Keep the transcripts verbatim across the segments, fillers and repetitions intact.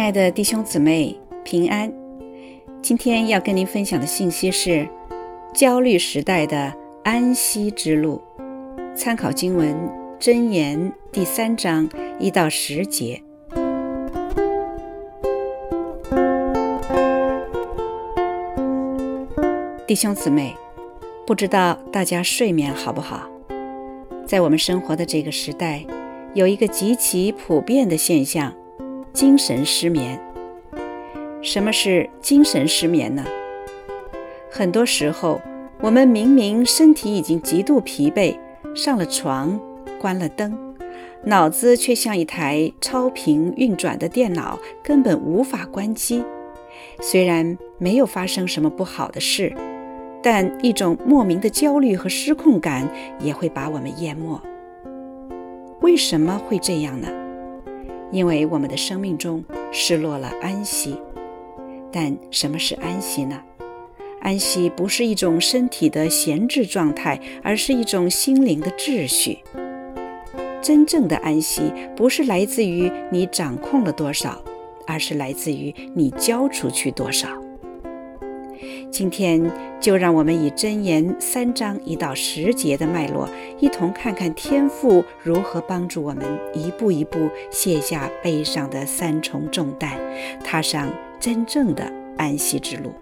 爱的弟兄姊妹平安，今天要跟您分享的信息是焦虑时代的安息之路。参考经文箴言第三章一到十节。弟兄姊妹，不知道大家睡眠好不好？在我们生活的这个时代，有一个极其普遍的现象，精神失眠。什么是精神失眠呢？很多时候，我们明明身体已经极度疲惫，上了床，关了灯，脑子却像一台超频运转的电脑，根本无法关机。虽然没有发生什么不好的事，但一种莫名的焦虑和失控感也会把我们淹没。为什么会这样呢？因为我们的生命中失落了安息。但什么是安息呢？安息不是一种身体的闲置状态，而是一种心灵的秩序。真正的安息不是来自于你掌控了多少，而是来自于你交出去多少。今天就让我们以箴言三章一到十节的脉络，一同看看天父如何帮助我们一步一步卸下背上的三重重担，踏上真正的安息之路。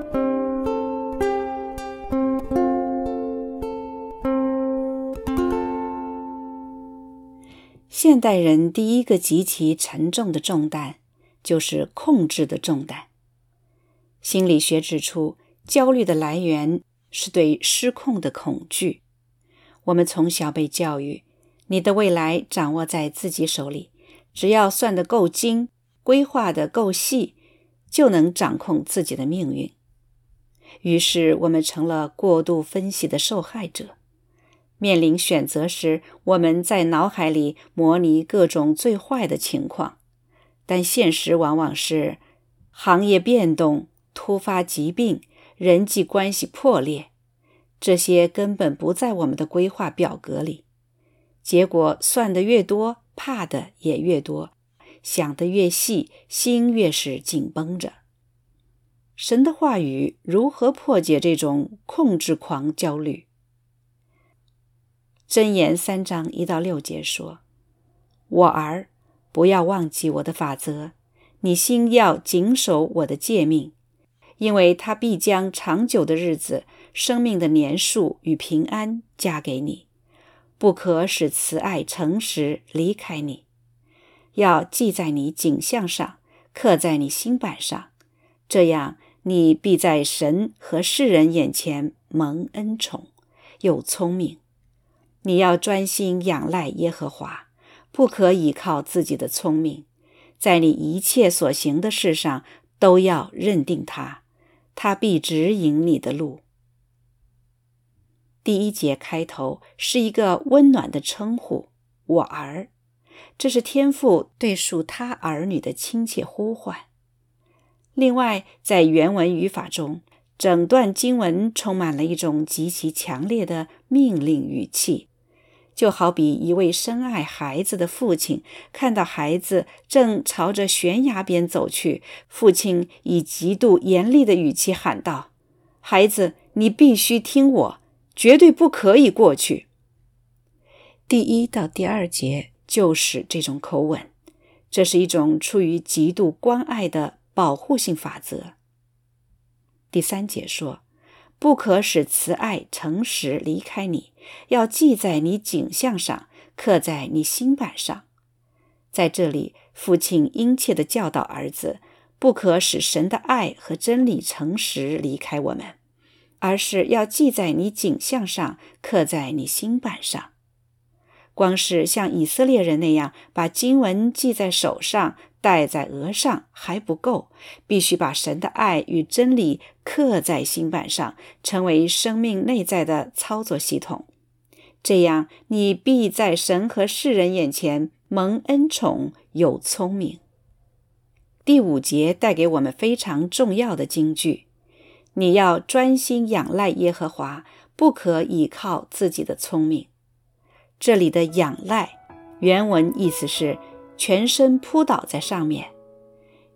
现代人第一个极其沉重的重担，就是控制的重担。心理学指出，焦虑的来源是对失控的恐惧。我们从小被教育，你的未来掌握在自己手里，只要算得够精，规划得够细，就能掌控自己的命运。于是我们成了过度分析的受害者。面临选择时，我们在脑海里模拟各种最坏的情况，但现实往往是行业变动、突发疾病、人际关系破裂，这些根本不在我们的规划表格里。结果算得越多，怕的也越多，想得越细，心越是紧绷着。神的话语如何破解这种控制狂焦虑？箴言三章一到六节说：我儿，不要忘记我的法则，你心要谨守我的诫命，因为他必将长久的日子、生命的年数与平安加给你，不可使慈爱诚实离开你。要记在你颈项上，刻在你心板上，这样你必在神和世人眼前蒙恩宠，又聪明。你要专心仰赖耶和华，不可倚靠自己的聪明，在你一切所行的事上都要认定他，他必指引你的路。第一节开头是一个温暖的称呼，我儿，这是天父对属他儿女的亲切呼唤。另外，在原文语法中，整段经文充满了一种极其强烈的命令语气，就好比一位深爱孩子的父亲看到孩子正朝着悬崖边走去，父亲以极度严厉的语气喊道：孩子，你必须听我，绝对不可以过去。第一到第二节就是这种口吻，这是一种出于极度关爱的保护性法则。第三节说：不可使慈爱诚实离开你，要记在你颈项上，刻在你心板上。在这里，父亲殷切地教导儿子，不可使神的爱和真理诚实离开我们，而是要记在你颈项上，刻在你心板上。光是像以色列人那样把经文记在手上，戴在额上还不够，必须把神的爱与真理刻在心板上，成为生命内在的操作系统。这样，你必在神和世人眼前蒙恩宠，又聪明。第五节带给我们非常重要的金句：你要专心仰赖耶和华，不可倚靠自己的聪明。这里的仰赖，原文意思是全身扑倒在上面。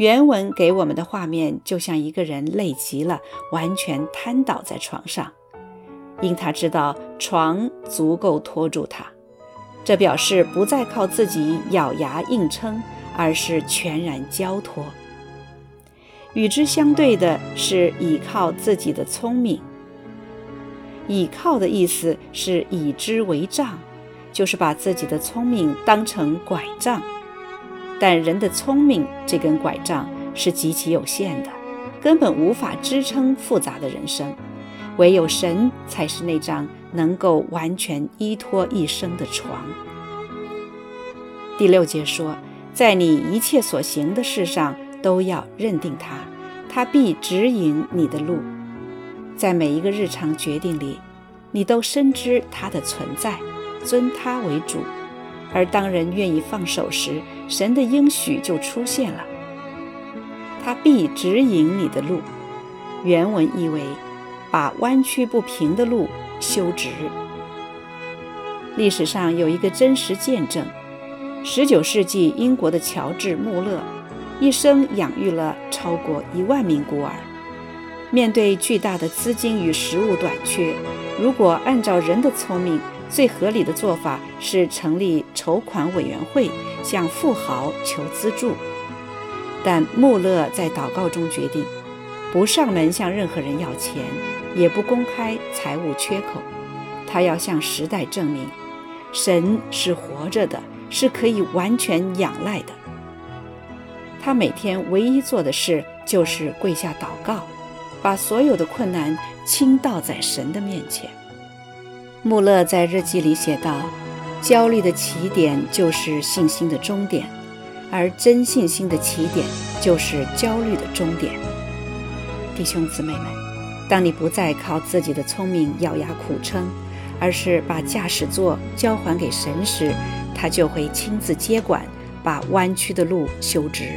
原文给我们的画面就像一个人累极了，完全瘫倒在床上，因他知道床足够拖住他，这表示不再靠自己咬牙硬撑，而是全然交托。与之相对的是倚靠自己的聪明。倚靠的意思是以之为杖，就是把自己的聪明当成拐杖。但人的聪明这根拐杖是极其有限的，根本无法支撑复杂的人生，唯有神才是那张能够完全依托一生的床。第六节说，在你一切所行的事上都要认定他，他必指引你的路。在每一个日常决定里，你都深知他的存在，尊他为主，而当人愿意放手时，神的应许就出现了。他必指引你的路，原文意为把弯曲不平的路修直。历史上有一个真实见证，十九世纪英国的乔治·穆勒一生养育了超过一万名孤儿。面对巨大的资金与食物短缺，如果按照人的聪明，最合理的做法是成立筹款委员会，向富豪求资助。但穆勒在祷告中决定，不上门向任何人要钱，也不公开财务缺口。他要向时代证明，神是活着的，是可以完全仰赖的。他每天唯一做的事就是跪下祷告，把所有的困难倾倒在神的面前。穆勒在日记里写道，焦虑的起点就是信心的终点，而真信心的起点就是焦虑的终点。弟兄姊妹们，当你不再靠自己的聪明咬牙苦撑，而是把驾驶座交还给神时，他就会亲自接管，把弯曲的路修直。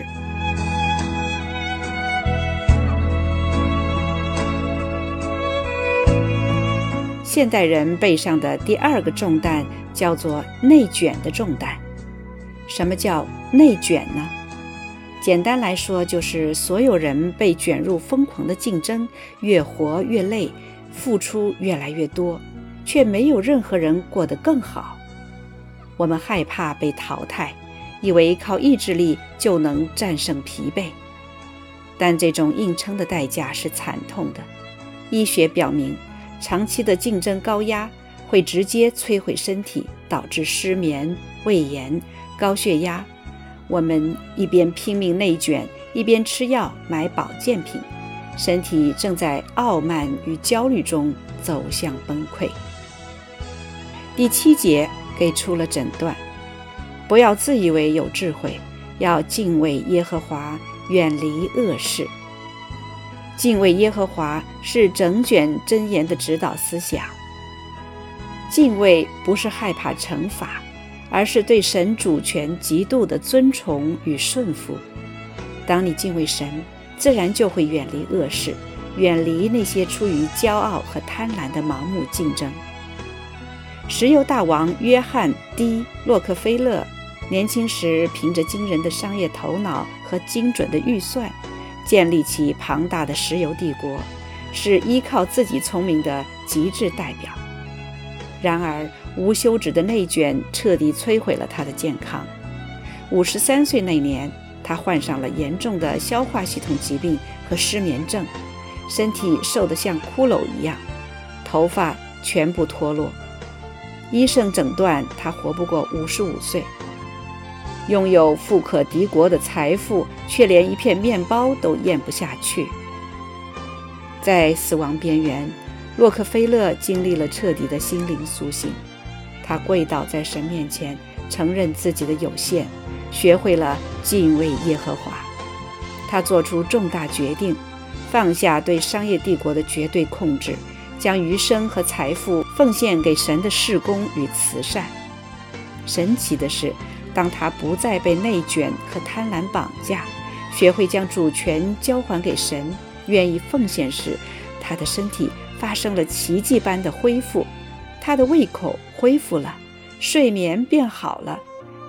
现代人背上的第二个重担叫做内卷的重担。什么叫内卷呢？简单来说，就是所有人被卷入疯狂的竞争，越活越累，付出越来越多，却没有任何人过得更好。我们害怕被淘汰，以为靠意志力就能战胜疲惫，但这种硬撑的代价是惨痛的。医学表明，长期的竞争高压会直接摧毁身体，导致失眠、胃炎、高血压。我们一边拼命内卷，一边吃药买保健品，身体正在傲慢与焦虑中走向崩溃。第七节给出了诊断，不要自以为有智慧，要敬畏耶和华，远离恶事。敬畏耶和华是整卷箴言的指导思想。敬畏不是害怕惩罚，而是对神主权极度的尊崇与顺服。当你敬畏神，自然就会远离恶事，远离那些出于骄傲和贪婪的盲目竞争。石油大王约翰 ·D· 洛克菲勒年轻时凭着惊人的商业头脑和精准的预算，建立起庞大的石油帝国，是依靠自己聪明的极致代表。然而无休止的内卷彻底摧毁了他的健康。五十三岁那年，他患上了严重的消化系统疾病和失眠症，身体瘦得像骷髅一样，头发全部脱落。医生诊断他活不过五十五岁。拥有富可敌国的财富，却连一片面包都咽不下去。在死亡边缘，洛克菲勒经历了彻底的心灵苏醒。他跪倒在神面前，承认自己的有限，学会了敬畏耶和华。他做出重大决定，放下对商业帝国的绝对控制，将余生和财富奉献给神的事工与慈善。神奇的是，当他不再被内卷和贪婪绑架，学会将主权交还给神，愿意奉献时，他的身体发生了奇迹般的恢复。他的胃口恢复了，睡眠变好了，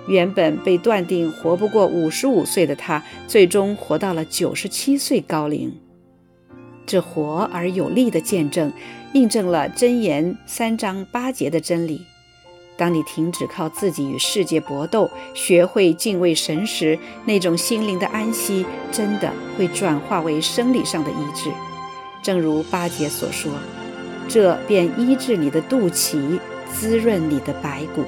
原本被断定活不过五十五岁的他，最终活到了九十七岁高龄。这活而有力的见证，印证了箴言三章八节的真理。当你停止靠自己与世界搏斗，学会敬畏神时，那种心灵的安息真的会转化为生理上的医治。正如八节所说，这便医治你的肚脐，滋润你的白骨。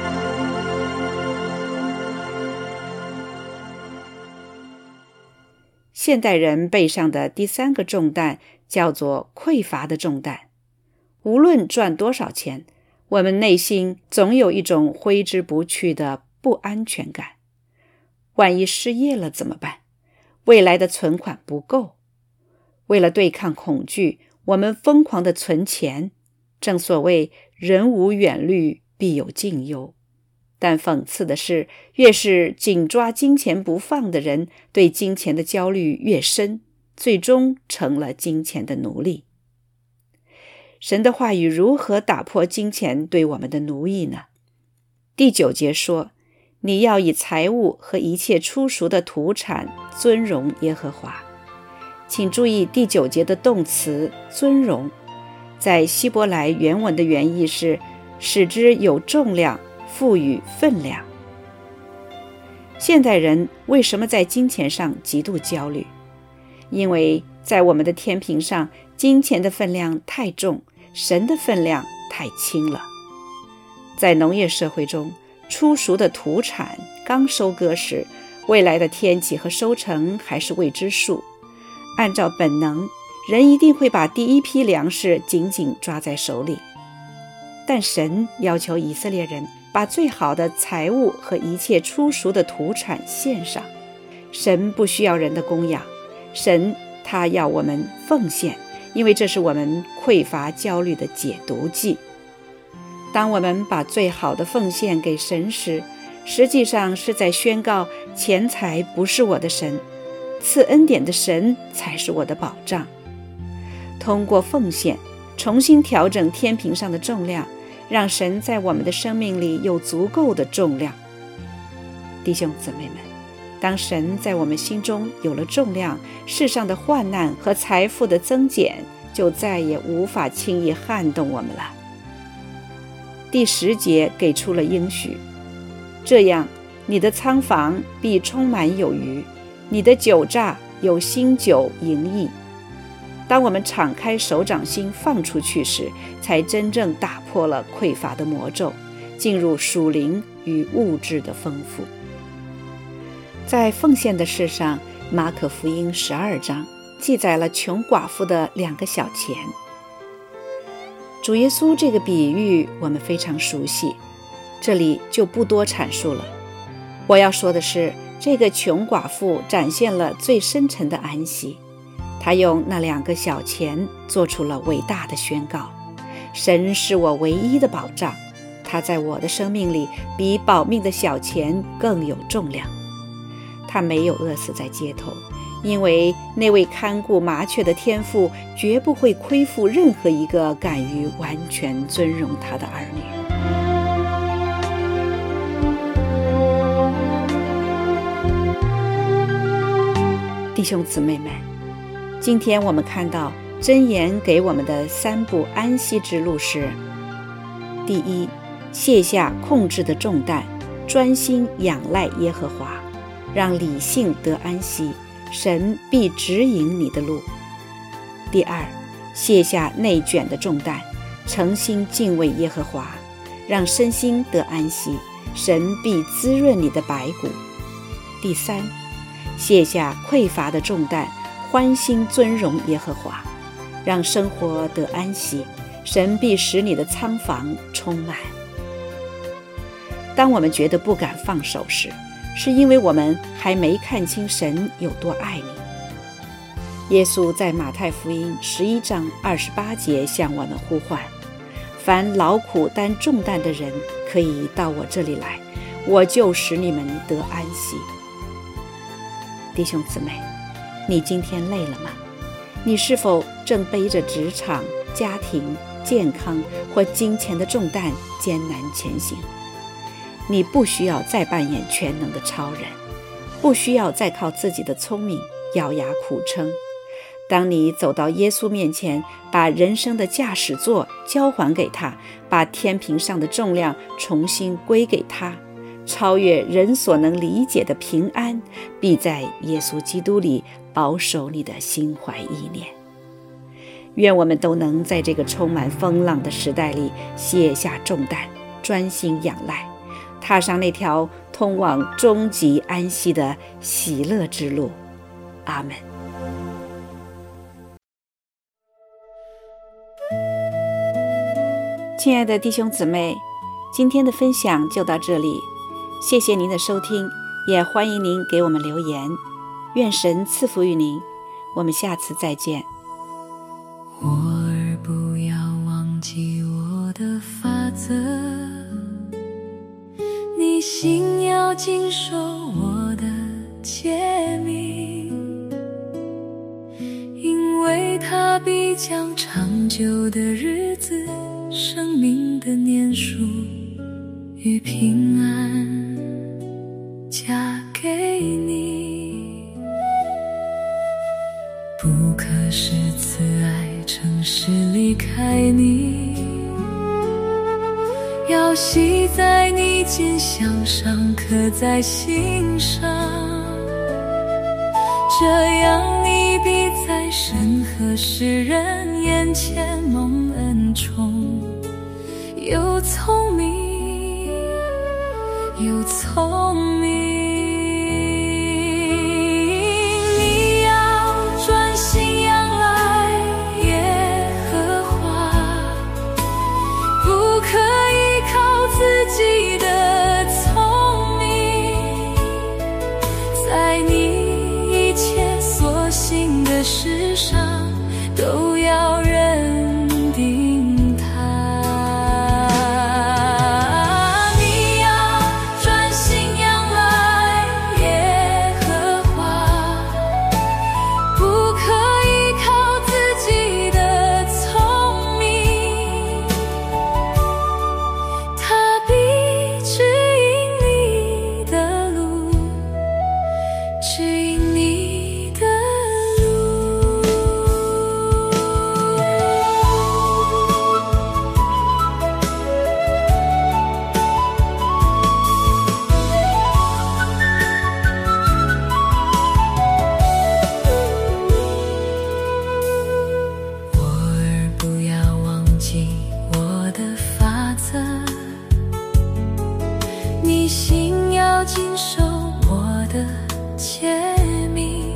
现代人背上的第三个重担叫做匮乏的重担。无论赚多少钱，我们内心总有一种挥之不去的不安全感。万一失业了怎么办？未来的存款不够。为了对抗恐惧，我们疯狂地存钱。正所谓人无远虑，必有近忧。但讽刺的是，越是紧抓金钱不放的人，对金钱的焦虑越深，最终成了金钱的奴隶。神的话语如何打破金钱对我们的奴役呢？第九节说，你要以财物和一切出熟的土产尊荣耶和华。请注意第九节的动词尊荣，在希伯来原文的原意是使之有重量，赋予分量。现代人为什么在金钱上极度焦虑？因为在我们的天平上，金钱的分量太重，神的分量太轻了。在农业社会中，出熟的土产刚收割时，未来的天气和收成还是未知数。按照本能，人一定会把第一批粮食紧紧抓在手里。但神要求以色列人把最好的财物和一切出熟的土产献上。神不需要人的供养，神他要我们奉献，因为这是我们匮乏焦虑的解毒剂。当我们把最好的奉献给神时，实际上是在宣告钱财不是我的神，赐恩典的神才是我的保障。通过奉献，重新调整天平上的重量，让神在我们的生命里有足够的重量。弟兄姊妹们，当神在我们心中有了重量，世上的患难和财富的增减就再也无法轻易撼动我们了。第十节给出了应许，这样你的仓房必充满有余，你的酒榨有新酒盈溢。当我们敞开手掌心放出去时，才真正打破了匮乏的魔咒，进入属灵与物质的丰富。在奉献的事上，马可福音十二章记载了穷寡妇的两个小钱。主耶稣这个比喻我们非常熟悉，这里就不多阐述了。我要说的是，这个穷寡妇展现了最深沉的安息。他用那两个小钱做出了伟大的宣告：神是我唯一的保障，他在我的生命里比保命的小钱更有重量。他没有饿死在街头，因为那位看顾麻雀的天父绝不会亏负任何一个敢于完全尊荣他的儿女。弟兄姊妹们，今天我们看到箴言给我们的三步安息之路是：第一，卸下控制的重担，专心仰赖耶和华，让理性得安息，神必指引你的路。第二，卸下内卷的重担，诚心敬畏耶和华，让身心得安息，神必滋润你的白骨。第三，卸下匮乏的重担，欢心尊荣耶和华，让生活得安息，神必使你的仓房充满。当我们觉得不敢放手时，是因为我们还没看清神有多爱你。耶稣在马太福音十一章二十八节向我们呼唤：凡劳苦担重担的人，可以到我这里来，我就使你们得安息。弟兄姊妹，你今天累了吗？你是否正背着职场、家庭、健康或金钱的重担艰难前行？ 你不需要再扮演全能的超人，不需要再靠自己的聪明咬牙苦撑。当你走到耶稣面前，把人生的驾驶座交还给他，把天平上的重量重新归给他，超越人所能理解的平安，必在耶稣基督里保守你的心怀意念。愿我们都能在这个充满风浪的时代里卸下重担，专心仰赖，踏上那条通往终极安息的喜乐之路。阿们。亲爱的弟兄姊妹，今天的分享就到这里，谢谢您的收听，也欢迎您给我们留言。愿神赐福于您，我们下次再见。 我儿不要忘记我的法则，你心要谨守我的诫命，因为它必将长久的日子、生命的年数与平安加给你。不可使慈爱诚实离开你，要系在你肩项上，刻在心上，这样你必在神和世人眼前蒙恩宠，又聪明又聪明。你要专心仰赖耶和华，不可依靠自己的聪明，在你一切所行的事上都要认定它。你要专心仰赖耶和华，不可依靠自己的聪明，他必指引你的路，指引你的路。我儿不要忘记我的法则，你心要谨守我的诫命，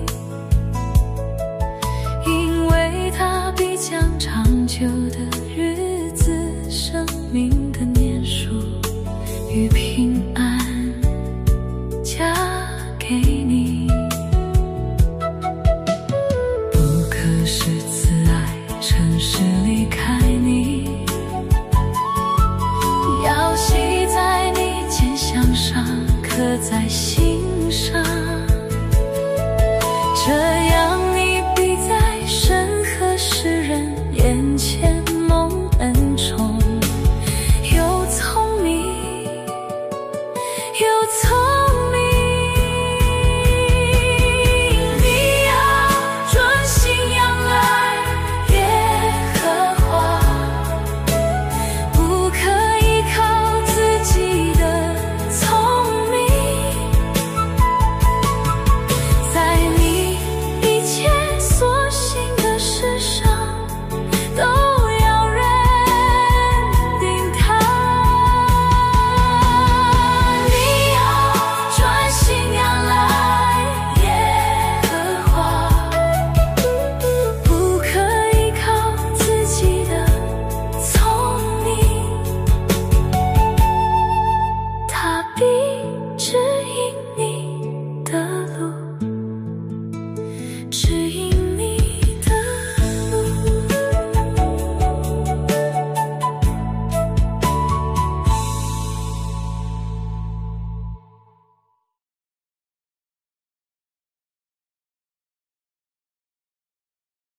因为它必将长久的日子、生命的年数与平安加给你。不可使慈爱诚实离开你，要系在你肩项上，刻在心上，这样你必在神和世人眼前